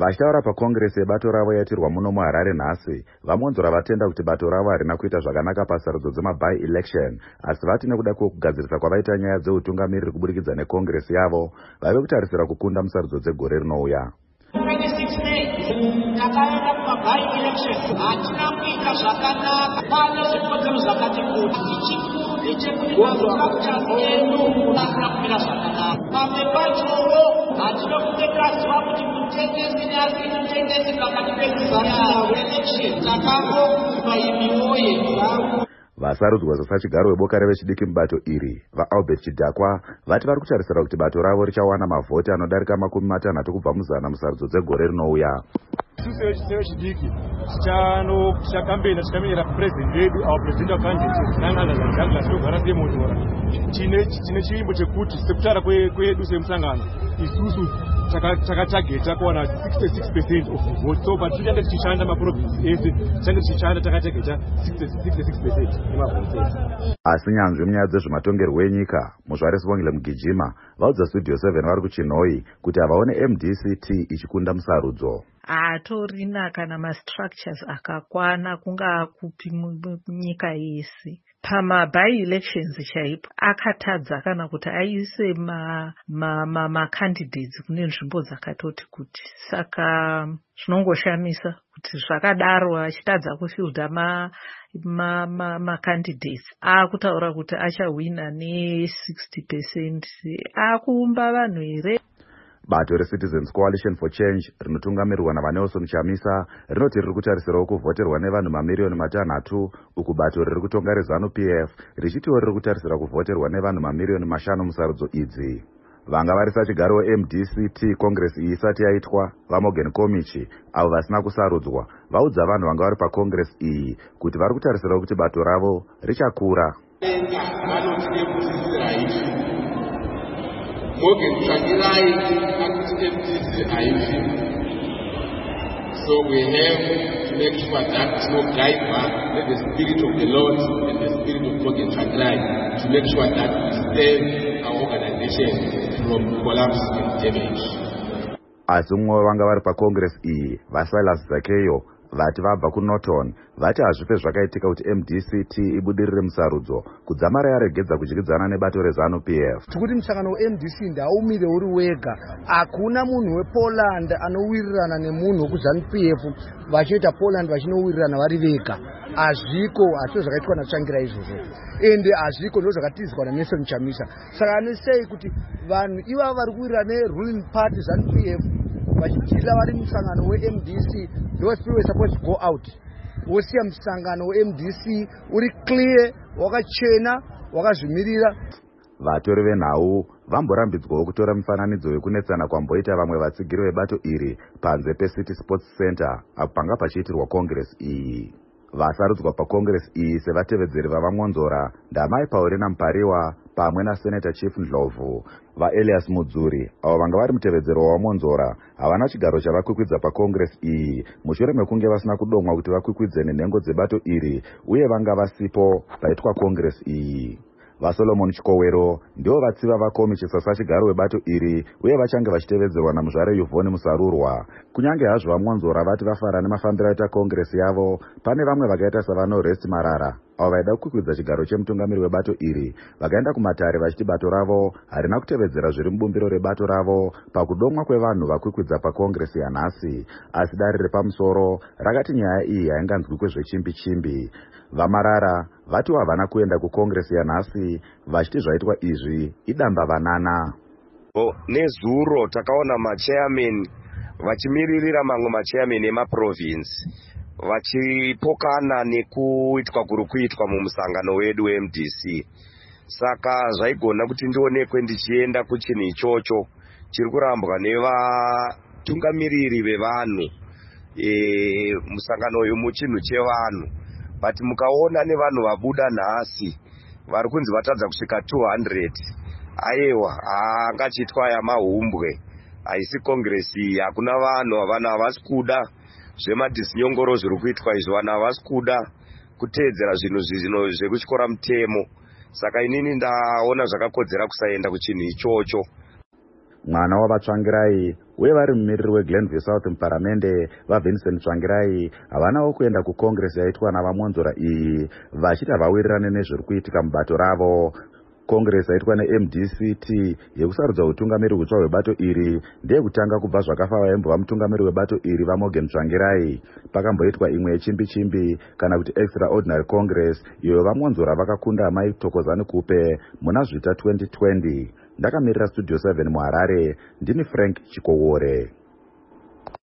Vachitaura pakongresi yebato ravo yatirwa muno muHarare nhasi, vamonzora vatenda kuti bato ravo harina kuita zvakanaka pasarudzo dzemaby election, asi vati nekuda kwekugadzirisa kwavaita nyaya dzeutungamiriri kubudikidza nekongresi yavo, vave kutarisira kukunda musarudzo dzegore rinouya. Takaenda kumaby election hatina kuita zvakanaka, pane zvikodzero zvakati kuti chikuru ndechekuti mastructures edu asina kumira zvakanaka. Pamwe pachowo hatina kutekaziva kuti mutengesi neasiri mutengesi pakati pe-election takangokupa imiwoye dzavo. Vasarudzwa sasachigaro weboka revechidiki mubato iri, vaAlbert Chidhakwa, vati vari kutarisira kuti bato ravo richawana mavhoti anodarika 60 kubva muzana musarudzo dzegore rinouya. Sevechidiki tichakambena tichamenyera purezidendi wedu president wakandidate Nan'ana Douglas Togara Demotora. Tine chiimbo chekuti sekutara kwedu semusangano isusu takatageta kuwana 66% of the vote. So but tichanga tichishanda maprovinsi ese tichanga tichishanda takatageta 66% emavhoti. Asi nyanzvi munyaya dzezvematongerwo enyika, muzvarisi Bongile Mugijima vaudza Studio 7 vari kuChinhoyi kuti havaone MDC-T ichikunda musarudzo. Hatorina kana ma-structures akakwana kunga kupi munyika yese. Pamaby elections chaipo akatadza kana kuti aise ma-candidates kune nzvimbo dzakatoti kuti. Saka zvinongoshamisa kuti zvakadaro achitadza kufilda ma-candidates akutaura kuti achawina ne-60%. Akuumba vanhu here? Bato reCitizens Coalition for Change rinotungamirirwa naVanelson Chamisa rinoti riri kutarisirawo kuvhoterwa nevanhu mamiliyoni 6, uku bato riri kutonga reZANU-PF richitiwo riri kutarisira kuvhoterwa nevanhu mamiliyoni 5 musarudzo idzi. Vanga varisa chigaro MDC-T kongresi iyi isati yaitwa, vaMorgan Komichi, avo vasina kusarudzwa, vaudza vanhu vanga vari pakongresi iyi kuti vari kutarisirawo kuti bato ravo richakura. Morgan Changirai MDC IUC. So we have to make sure that no guide back, let the spirit of the Lord and the spirit of Morgan Changirai to make sure that we save our organization from collapse and damage. Asi umwe vanga vari pakongresi iyi, vaSilas Zakeyo, vati vabva kuNorton, vati hazvipe zvakaitika kuti MDC-T ibudirire musarudzo kudzamara yaregedza kudyidzana nebato reZANU-PF. Tikuti musangano weMDC ndaumire uri wega, hakuna munhu wePoland anowirirana nemunhu wekuZANU-PF vachiita Poland vachinowirirana vari vega. Hazviko, hazvo zvakaitwa naChangira izvozvo, ende hazviko ndo zvakatizwa naNelson Chamisa. Saka anosei kuti vanhu ivavo vari kuwirirana neruling party ZANU-PF vachidhila vari musangano weMDC, those people were supposed to go out. Wosiya musangano weMDC uri clear, wakachena, wakazvimirira. Vatori venhau vamborambidzwawo kutora mufananidzo wekunetsana kwamboita vamwe vatsigiri vebato iri panze peCity Sports Center apo panga pachiitirwa kongresi iyi. Vasarudzwa pakongresi iyi sevatevedzeri vavamonzora ndamai Paulina Mpariwa pamwe naSenator Chief Ndlovu. VaElias Mudzuri, avo vanga vari mutevedzero wavamonzora, havana chigaro chavakwikwidza pakongresi iyi mushure mekunge vasina kudomwa kuti vakwikwidze nenhengo dzebato iri uye vanga vasipo paitwa kongresi iyi. VaSolomon Chikowero ndivo vatsiva vakomichi sasachigaro webato iri uye vachange vachitevedzerwa naMuzvare Yvonne Musarurwa. Kunyange hazvo vamonzora vati vafara nemafambiro aita kongresi yavo, pane vamwe vakaita savaNorest Marara avo vaida kukwikwidza chigaro chemutungamiri webato iri vakaenda kumatare vachiti bato ravo harina kutevedzera zviri mubumbiro rebato ravo pakudomwa kwevanhu vakwikwidza pakongresi yanhasi, asi dare repamusoro rakati nyaya iyi hainganzwi kwezvechimbi-chimbi. VaMarara vati havana kuenda kukongresi yanhasi vachiti zvaitwa izvi idamba vanana. Nezuro takaona machairman vachimiririra mamwe machairman emaprovinsi vachipokana nekuitwa kuri kuitwa mumusangano wedu weMDC. Saka zvaigona kuti ndionekwe ndichienda kuchinhu ichocho chiri kurambwa nevatungamiriri vevanhu musangano uyu muchinhu chevanhu. But mukaona nevanhu vabuda nhasi vari kunzi vatadza kusvika 200, aiwa angachitwa yamahumbwe, haisi kongresi, hakuna vanhu havasi kuda zvemadhisinyongoro zviri kuitwa izvo, vanhu havasi kuda kuteedzera zvinhu zvino zvekutyora mutemo. Saka inini ndaona zvakakodzera kusaenda kuchinhu ichocho. mwana wavatsvangirai uye vari mumiriri weglenville south muparamende vavincent tsvangirai havanawo kuenda kucongress yaitwa navamonzora iyi vachiti havawirirane nezviri kuitika mubato ravo. Congress yaitwa neMDCT yekusarudza utungamiri hutsva hwebato iri ndeyekutanga kubva zvakafa vaimbova mutungamiri webato iri vaMorgan Tsvangirai. Pakamboitwa imwe yechimbi-chimbi kana kuti extraordinary congress iyo vamonzora vakakunda Mai Thokozani Kupe muna Zvita 2020. Ndakamirira Studio 7 muHarare, ndini Frank Chikowore.